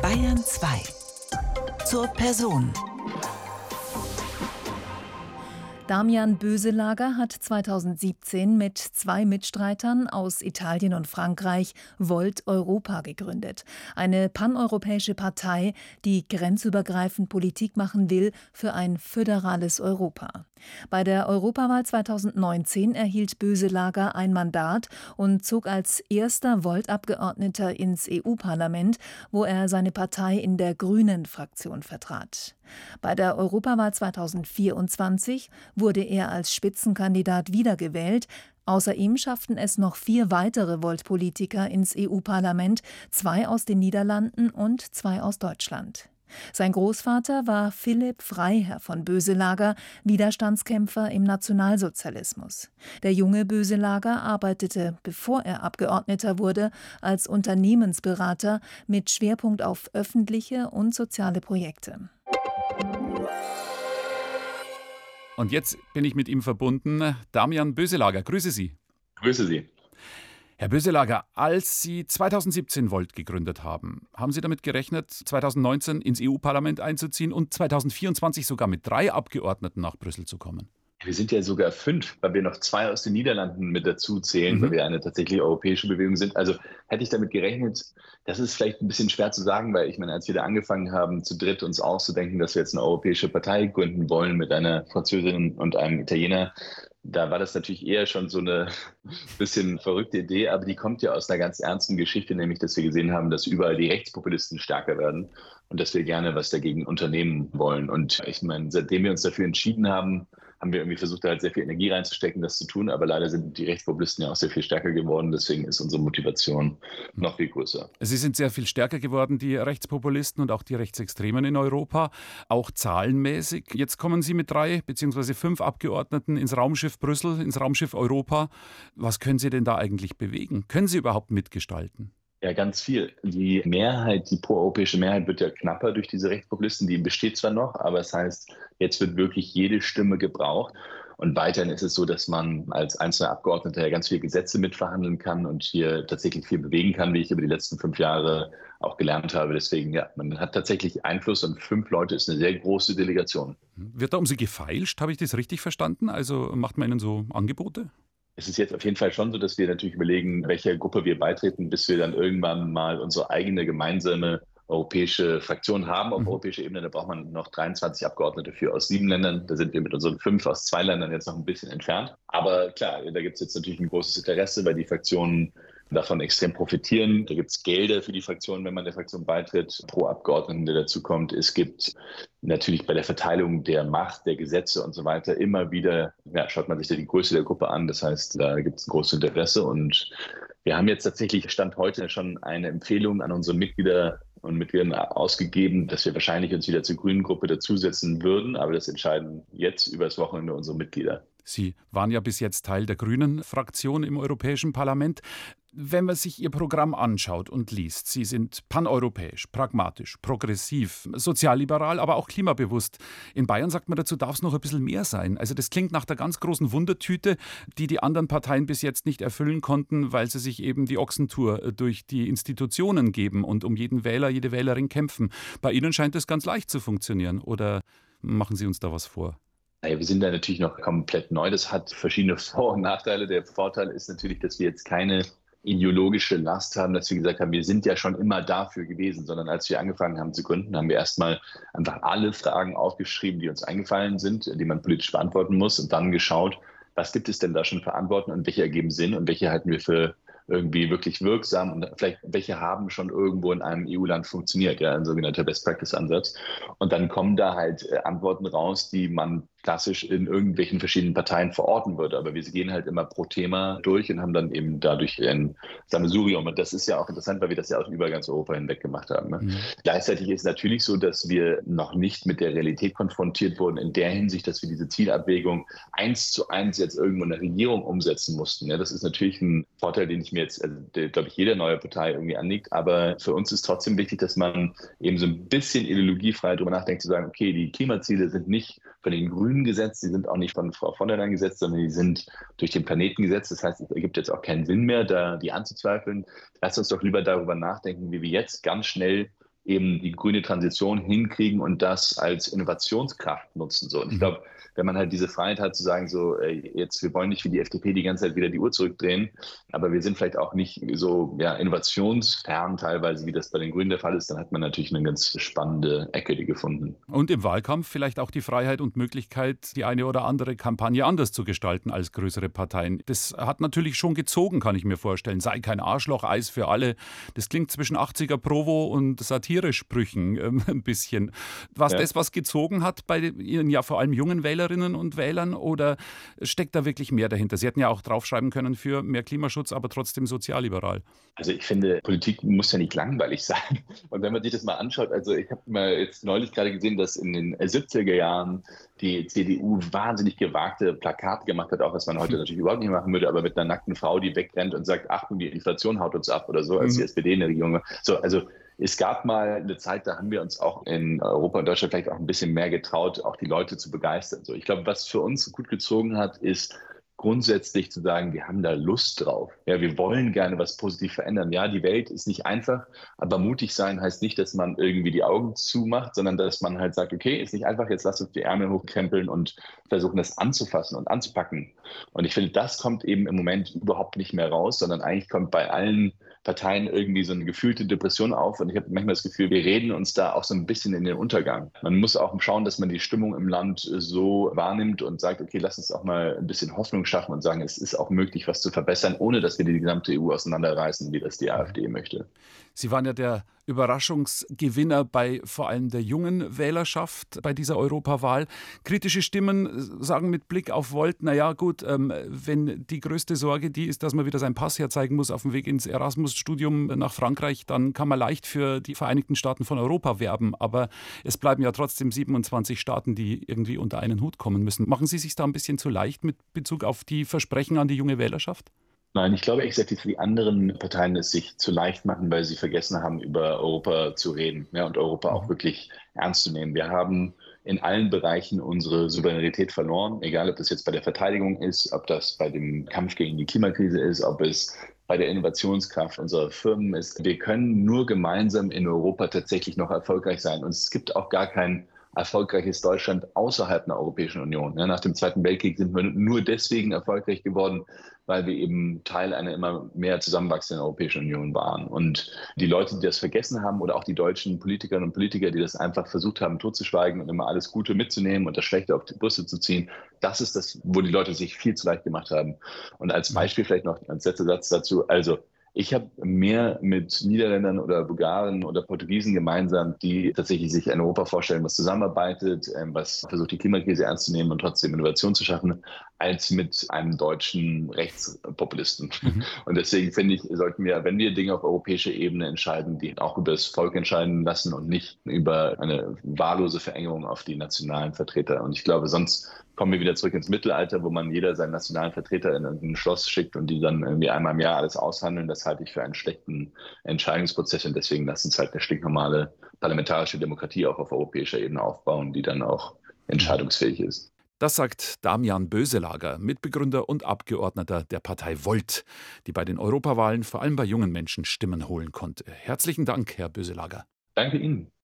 Bayern 2. Zur Person. Damian Boeselager hat 2017 mit 2 Mitstreitern aus Italien und Frankreich Volt Europa gegründet. Eine paneuropäische Partei, die grenzübergreifend Politik machen will für ein föderales Europa. Bei der Europawahl 2019 erhielt Boeselager ein Mandat und zog als erster Volt-Abgeordneter ins EU-Parlament, wo er seine Partei in der Grünen-Fraktion vertrat. Bei der Europawahl 2024 wurde er als Spitzenkandidat wiedergewählt. Außer ihm schafften es noch 4 weitere Volt-Politiker ins EU-Parlament, 2 aus den Niederlanden und 2 aus Deutschland. Sein Großvater war Philipp Freiherr von Boeselager, Widerstandskämpfer im Nationalsozialismus. Der junge Boeselager arbeitete, bevor er Abgeordneter wurde, als Unternehmensberater mit Schwerpunkt auf öffentliche und soziale Projekte. Und jetzt bin ich mit ihm verbunden. Damian Boeselager, grüße Sie. Grüße Sie. Herr Boeselager, als Sie 2017 Volt gegründet haben, haben Sie damit gerechnet, 2019 ins EU-Parlament einzuziehen und 2024 sogar mit 3 Abgeordneten nach Brüssel zu kommen? Wir sind ja sogar 5, weil wir noch 2 aus den Niederlanden mit dazu zählen, weil wir eine tatsächlich europäische Bewegung sind. Also hätte ich damit gerechnet, das ist vielleicht ein bisschen schwer zu sagen, weil ich meine, als wir da angefangen haben, zu dritt uns auszudenken, dass wir jetzt eine europäische Partei gründen wollen mit einer Französin und einem Italiener, da war das natürlich eher schon so eine bisschen verrückte Idee, aber die kommt ja aus einer ganz ernsten Geschichte, nämlich, dass wir gesehen haben, dass überall die Rechtspopulisten stärker werden und dass wir gerne was dagegen unternehmen wollen. Und ich meine, seitdem wir uns dafür entschieden haben, haben wir irgendwie versucht, da halt sehr viel Energie reinzustecken, das zu tun. Aber leider sind die Rechtspopulisten ja auch sehr viel stärker geworden. Deswegen ist unsere Motivation noch viel größer. Sie sind sehr viel stärker geworden, die Rechtspopulisten und auch die Rechtsextremen in Europa, auch zahlenmäßig. Jetzt kommen Sie mit 3 bzw. 5 Abgeordneten ins Raumschiff Brüssel, ins Raumschiff Europa. Was können Sie denn da eigentlich bewegen? Können Sie überhaupt mitgestalten? Ja, ganz viel. Die Mehrheit, die proeuropäische Mehrheit wird ja knapper durch diese Rechtspopulisten. Die besteht zwar noch, aber es heißt, jetzt wird wirklich jede Stimme gebraucht. Und weiterhin ist es so, dass man als einzelner Abgeordneter ja ganz viele Gesetze mitverhandeln kann und hier tatsächlich viel bewegen kann, wie ich über die letzten 5 Jahre auch gelernt habe. Deswegen, ja, man hat tatsächlich Einfluss und 5 Leute ist eine sehr große Delegation. Wird da um Sie gefeilscht? Habe ich das richtig verstanden? Also macht man Ihnen so Angebote? Es ist jetzt auf jeden Fall schon so, dass wir natürlich überlegen, welcher Gruppe wir beitreten, bis wir dann irgendwann mal unsere eigene gemeinsame europäische Fraktion haben. Auf europäischer Ebene, da braucht man noch 23 Abgeordnete für aus 7 Ländern. Da sind wir mit unseren 5 aus 2 Ländern jetzt noch ein bisschen entfernt. Aber klar, da gibt es jetzt natürlich ein großes Interesse, weil die Fraktionen davon extrem profitieren. Da gibt es Gelder für die Fraktion, wenn man der Fraktion beitritt, pro Abgeordneten, der dazukommt. Es gibt natürlich bei der Verteilung der Macht, der Gesetze und so weiter immer wieder, ja, schaut man sich da die Größe der Gruppe an. Das heißt, da gibt es ein großes Interesse. Und wir haben jetzt tatsächlich Stand heute schon eine Empfehlung an unsere Mitglieder und Mitgliedern ausgegeben, dass wir wahrscheinlich uns wieder zur Grünen Gruppe dazusetzen würden. Aber das entscheiden jetzt übers Wochenende unsere Mitglieder. Sie waren ja bis jetzt Teil der Grünen-Fraktion im Europäischen Parlament. Wenn man sich Ihr Programm anschaut und liest, Sie sind paneuropäisch, pragmatisch, progressiv, sozialliberal, aber auch klimabewusst. In Bayern sagt man dazu, darf es noch ein bisschen mehr sein. Also das klingt nach der ganz großen Wundertüte, die die anderen Parteien bis jetzt nicht erfüllen konnten, weil sie sich eben die Ochsentour durch die Institutionen geben und um jeden Wähler, jede Wählerin kämpfen. Bei Ihnen scheint das ganz leicht zu funktionieren. Oder machen Sie uns da was vor? Naja, wir sind da natürlich noch komplett neu. Das hat verschiedene Vor- und Nachteile. Der Vorteil ist natürlich, dass wir jetzt keine ideologische Last haben, dass wir gesagt haben, wir sind ja schon immer dafür gewesen, sondern als wir angefangen haben zu gründen, haben wir erstmal einfach alle Fragen aufgeschrieben, die uns eingefallen sind, die man politisch beantworten muss und dann geschaut, was gibt es denn da schon für Antworten und welche ergeben Sinn und welche halten wir für irgendwie wirklich wirksam und vielleicht welche haben schon irgendwo in einem EU-Land funktioniert, ja, ein sogenannter Best-Practice-Ansatz. Und dann kommen da halt Antworten raus, die man klassisch in irgendwelchen verschiedenen Parteien verorten würde. Aber wir gehen halt immer pro Thema durch und haben dann eben dadurch ein Sammelsurium. Und das ist ja auch interessant, weil wir das ja auch über ganz Europa hinweg gemacht haben. Ne? Gleichzeitig ist es natürlich so, dass wir noch nicht mit der Realität konfrontiert wurden, in der Hinsicht, dass wir diese Zielabwägung 1:1 jetzt irgendwo in der Regierung umsetzen mussten. Ja, das ist natürlich ein Vorteil, den ich mir jetzt, glaube ich, jede neue Partei irgendwie anliegt. Aber für uns ist trotzdem wichtig, dass man eben so ein bisschen ideologiefrei darüber nachdenkt, zu sagen, okay, die Klimaziele sind nicht von den Grünen gesetzt, die sind auch nicht von Frau von der Leyen gesetzt, sondern die sind durch den Planeten gesetzt. Das heißt, es ergibt jetzt auch keinen Sinn mehr, da die anzuzweifeln. Lasst uns doch lieber darüber nachdenken, wie wir jetzt ganz schnell eben die grüne Transition hinkriegen und das als Innovationskraft nutzen. So. Und ich glaube, wenn man halt diese Freiheit hat zu sagen, so jetzt, wir wollen nicht wie die FDP die ganze Zeit wieder die Uhr zurückdrehen, aber wir sind vielleicht auch nicht so innovationsfern teilweise, wie das bei den Grünen der Fall ist, dann hat man natürlich eine ganz spannende Ecke die gefunden. Und im Wahlkampf vielleicht auch die Freiheit und Möglichkeit, die eine oder andere Kampagne anders zu gestalten als größere Parteien. Das hat natürlich schon gezogen, kann ich mir vorstellen. Sei kein Arschloch, Eis für alle. Das klingt zwischen 80er Provo und Satire-Sprüchen ein bisschen. Was das, was gezogen hat bei Ihren ja vor allem jungen Wählerinnen und Wählern, oder steckt da wirklich mehr dahinter? Sie hätten ja auch draufschreiben können für mehr Klimaschutz, aber trotzdem sozialliberal. Also ich finde, Politik muss ja nicht langweilig sein. Und wenn man sich das mal anschaut, also ich habe mal jetzt neulich gerade gesehen, dass in den 70er Jahren die CDU wahnsinnig gewagte Plakate gemacht hat, auch was man heute natürlich überhaupt nicht machen würde, aber mit einer nackten Frau, die wegrennt und sagt, Achtung, die Inflation haut uns ab oder so, als die SPD in der Regierung war. So, also es gab mal eine Zeit, da haben wir uns auch in Europa und Deutschland vielleicht auch ein bisschen mehr getraut, auch die Leute zu begeistern. So, ich glaube, was für uns gut gezogen hat, ist grundsätzlich zu sagen, wir haben da Lust drauf. Ja, wir wollen gerne was positiv verändern. Ja, die Welt ist nicht einfach, aber mutig sein heißt nicht, dass man irgendwie die Augen zumacht, sondern dass man halt sagt, okay, ist nicht einfach, jetzt lass uns die Ärmel hochkrempeln und versuchen, das anzufassen und anzupacken. Und ich finde, das kommt eben im Moment überhaupt nicht mehr raus, sondern eigentlich kommt bei allen Parteien irgendwie so eine gefühlte Depression auf. Und ich habe manchmal das Gefühl, wir reden uns da auch so ein bisschen in den Untergang. Man muss auch schauen, dass man die Stimmung im Land so wahrnimmt und sagt, okay, lass uns auch mal ein bisschen Hoffnung schaffen und sagen, es ist auch möglich, was zu verbessern, ohne dass wir die gesamte EU auseinanderreißen, wie das die AfD möchte. Sie waren ja der Überraschungsgewinner bei vor allem der jungen Wählerschaft bei dieser Europawahl. Kritische Stimmen sagen mit Blick auf Volt, naja gut, wenn die größte Sorge die ist, dass man wieder seinen Pass herzeigen muss auf dem Weg ins Erasmus-Studium nach Frankreich, dann kann man leicht für die Vereinigten Staaten von Europa werben. Aber es bleiben ja trotzdem 27 Staaten, die irgendwie unter einen Hut kommen müssen. Machen Sie sich da ein bisschen zu leicht mit Bezug auf die Versprechen an die junge Wählerschaft? Nein, ich glaube echt, dass die anderen Parteien es sich zu leicht machen, weil sie vergessen haben, über Europa zu reden, ja, und Europa auch wirklich ernst zu nehmen. Wir haben in allen Bereichen unsere Souveränität verloren, egal ob das jetzt bei der Verteidigung ist, ob das bei dem Kampf gegen die Klimakrise ist, ob es bei der Innovationskraft unserer Firmen ist. Wir können nur gemeinsam in Europa tatsächlich noch erfolgreich sein. Und es gibt auch gar kein erfolgreiches Deutschland außerhalb der Europäischen Union. Ja, nach dem Zweiten Weltkrieg sind wir nur deswegen erfolgreich geworden, weil wir eben Teil einer immer mehr zusammenwachsenden Europäischen Union waren. Und die Leute, die das vergessen haben, oder auch die deutschen Politikerinnen und Politiker, die das einfach versucht haben, totzuschweigen und immer alles Gute mitzunehmen und das Schlechte auf die Brüste zu ziehen, das ist das, wo die Leute sich viel zu leicht gemacht haben. Und als Beispiel vielleicht noch ein letzter Satz dazu. Also ich habe mehr mit Niederländern oder Bulgaren oder Portugiesen gemeinsam, die tatsächlich sich ein Europa vorstellen, was zusammenarbeitet, was versucht, die Klimakrise ernst zu nehmen und trotzdem Innovation zu schaffen, als mit einem deutschen Rechtspopulisten. Und deswegen finde ich, sollten wir, wenn wir Dinge auf europäischer Ebene entscheiden, die auch über das Volk entscheiden lassen und nicht über eine wahllose Verengung auf die nationalen Vertreter. Und ich glaube, sonst kommen wir wieder zurück ins Mittelalter, wo man jeder seinen nationalen Vertreter in ein Schloss schickt und die dann irgendwie einmal im Jahr alles aushandeln. Das halte ich für einen schlechten Entscheidungsprozess und deswegen lassen uns halt eine stinknormale parlamentarische Demokratie auch auf europäischer Ebene aufbauen, die dann auch entscheidungsfähig ist. Das sagt Damian Böselager, Mitbegründer und Abgeordneter der Partei Volt, die bei den Europawahlen vor allem bei jungen Menschen Stimmen holen konnte. Herzlichen Dank, Herr Böselager. Danke Ihnen.